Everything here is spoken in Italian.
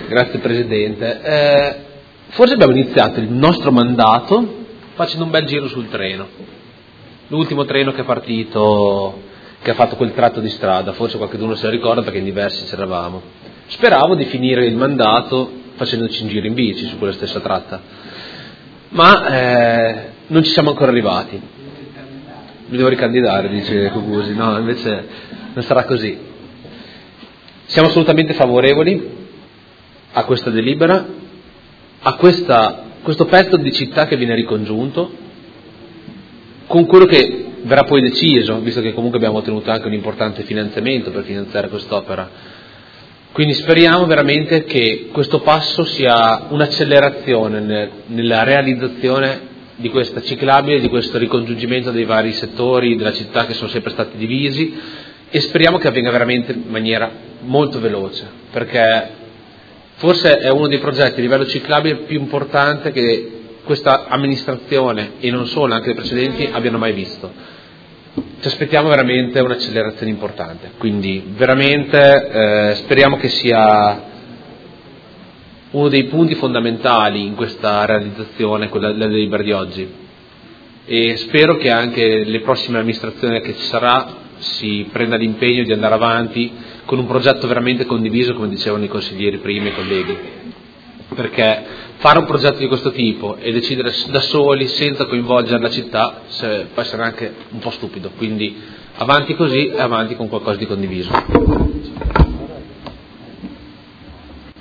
Grazie Presidente. Forse abbiamo iniziato il nostro mandato facendo un bel giro sul treno. L'ultimo treno che è partito, che ha fatto quel tratto di strada, forse qualcuno se lo ricorda perché in diversi c'eravamo. Speravo di finire il mandato facendoci un giro in bici su quella stessa tratta, ma non ci siamo ancora arrivati. Mi devo ricandidare, dice Cucusi. No, invece non sarà così. Siamo assolutamente favorevoli a questa delibera, a questo pezzo di città che viene ricongiunto, con quello che verrà poi deciso, visto che comunque abbiamo ottenuto anche un importante finanziamento per finanziare quest'opera. Quindi speriamo veramente che questo passo sia un'accelerazione nella realizzazione di questa ciclabile, di questo ricongiungimento dei vari settori della città che sono sempre stati divisi, e speriamo che avvenga veramente in maniera molto veloce, perché forse è uno dei progetti a livello ciclabile più importante che questa amministrazione, e non solo, anche le precedenti, abbiano mai visto. Ci aspettiamo veramente un'accelerazione importante, quindi veramente speriamo che sia uno dei punti fondamentali in questa realizzazione, quella della delibera di oggi, e spero che anche le prossime amministrazioni che ci sarà si prenda l'impegno di andare avanti con un progetto veramente condiviso, come dicevano i consiglieri prima, i colleghi, perché fare un progetto di questo tipo e decidere da soli senza coinvolgere la città può essere anche un po' stupido, quindi avanti così e avanti con qualcosa di condiviso.